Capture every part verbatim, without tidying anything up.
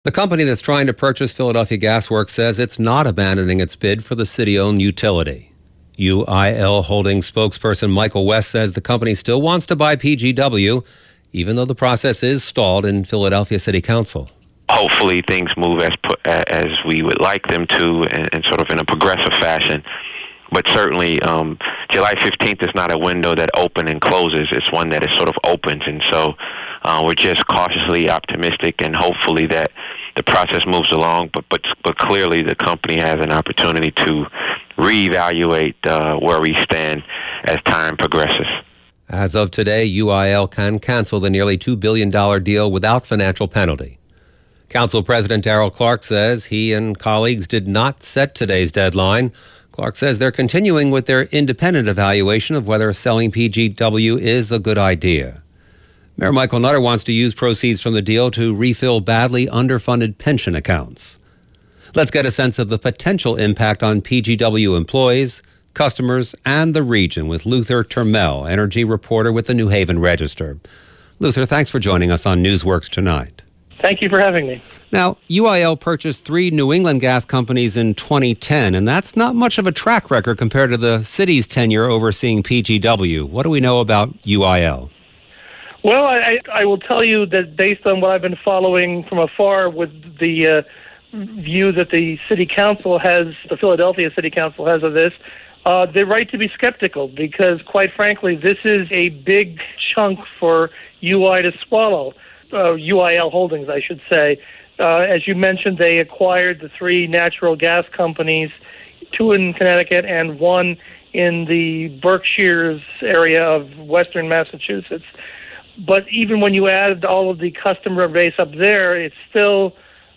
The company that's trying to purchase Philadelphia Gas Works says it's not abandoning its bid for the city-owned utility. U I L Holdings spokesperson Michael West says the company still wants to buy P G W, even though the process is stalled in Philadelphia City Council. Hopefully things move as as we would like them to, and, and sort of in a progressive fashion. But certainly, um, July fifteenth is not a window that opens and closes. It's one that is sort of opens. And so uh, we're just cautiously optimistic and hopefully that the process moves along. But but, but clearly the company has an opportunity to reevaluate uh, where we stand as time progresses. As of today, U I L can cancel the nearly two billion dollars deal without financial penalty. Council President Darrell Clark says he and colleagues did not set today's deadline. Clark says they're continuing with their independent evaluation of whether selling P G W is a good idea. Mayor Michael Nutter wants to use proceeds from the deal to refill badly underfunded pension accounts. Let's get a sense of the potential impact on P G W employees, customers, and the region with Luther Turmel, energy reporter with the New Haven Register. Luther, thanks for joining us on Newsworks tonight. Thank you for having me. Now, U I L purchased three New England gas companies in twenty ten, and that's not much of a track record compared to the city's tenure overseeing P G W. What do we know about U I L? Well, I, I will tell you that based on what I've been following from afar with the uh, view that the city council has, the Philadelphia City Council has of this, uh, they're right to be skeptical because, quite frankly, this is a big chunk for U I to swallow. Uh, U I L Holdings, I should say. Uh, as you mentioned, they acquired the three natural gas companies, two in Connecticut and one in the Berkshires area of western Massachusetts. But even when you add all of the customer base up there, it's still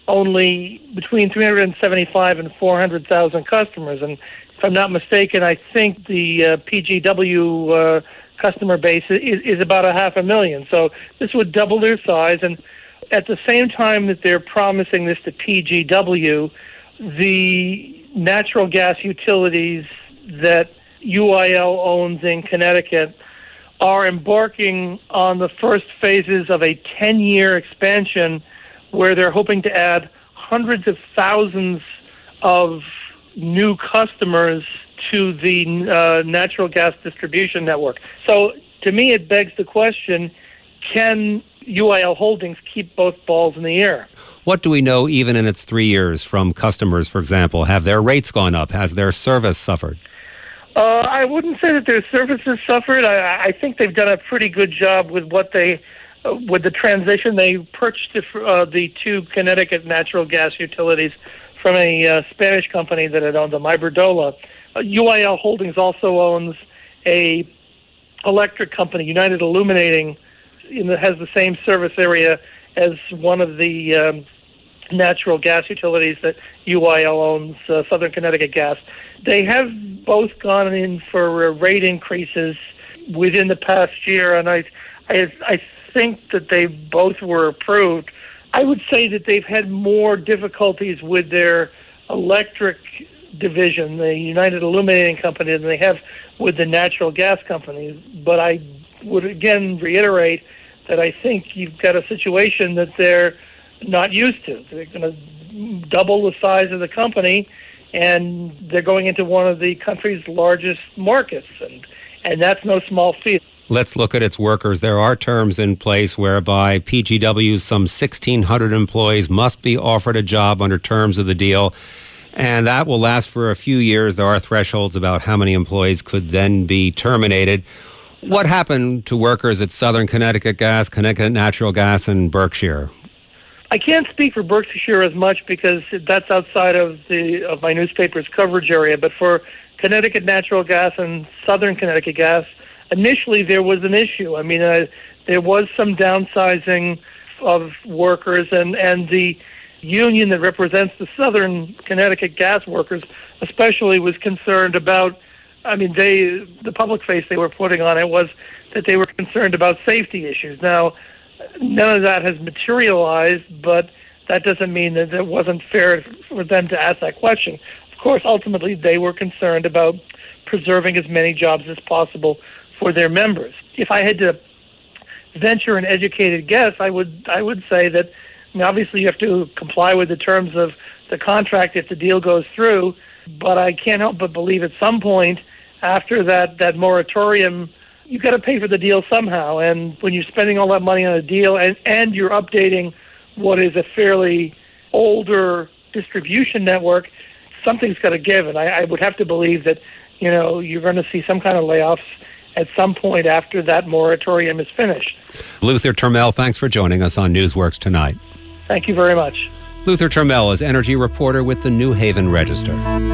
only between three hundred seventy-five and four hundred thousand customers. And if I'm not mistaken, I think the uh, P G W uh, customer base is, is about a half a million. So this would double their size. And at the same time that they're promising this to P G W, the natural gas utilities that U I L owns in Connecticut are embarking on the first phases of a ten-year expansion where they're hoping to add hundreds of thousands of new customers to the uh, natural gas distribution network. So to me, it begs the question, can U I L Holdings keep both balls in the air? What do we know even in its three years from customers, for example? Have their rates gone up? Has their service suffered? Uh, I wouldn't say that their services suffered. I, I think they've done a pretty good job with what they, uh, with the transition. They purchased uh, the two Connecticut natural gas utilities from a uh, Spanish company that had owned them, Iberdrola. Uh, U I L Holdings also owns a electric company, United Illuminating, in the, has the same service area as one of the um, natural gas utilities that U I L owns, uh, Southern Connecticut Gas. They have both gone in for uh, rate increases within the past year, and I, I, I think that they both were approved. I would say that they've had more difficulties with their electric division, the United Illuminating Company, than they have with the natural gas companies. But I would again reiterate that I think you've got a situation that they're not used to. They're going to double the size of the company, and they're going into one of the country's largest markets, and and that's no small feat. Let's look at its workers. There are terms in place whereby P G W's some sixteen hundred employees must be offered a job under terms of the deal, and that will last for a few years. There are thresholds about how many employees could then be terminated. What happened to workers at Southern Connecticut Gas, Connecticut Natural Gas, and Berkshire? I can't speak for Berkshire as much because that's outside of the of my newspaper's coverage area, but for Connecticut Natural Gas and Southern Connecticut Gas, initially there was an issue. I mean, uh, there was some downsizing of workers, and, and the union that represents the Southern Connecticut gas workers especially was concerned about, I mean, they the public face they were putting on it was that they were concerned about safety issues. Now, none of that has materialized, but that doesn't mean that it wasn't fair for them to ask that question. Of course, ultimately, they were concerned about preserving as many jobs as possible for their members. If I had to venture an educated guess, I would I would say that I mean, obviously, you have to comply with the terms of the contract if the deal goes through, but I can't help but believe at some point after that, that moratorium, you've got to pay for the deal somehow. And when you're spending all that money on a deal and, and you're updating what is a fairly older distribution network, something's got to give. And I, I would have to believe that, you know, you're going to see some kind of layoffs at some point after that moratorium is finished. Luther Turmel, thanks for joining us on Newsworks tonight. Thank you very much. Luther Turmel is energy reporter with the New Haven Register.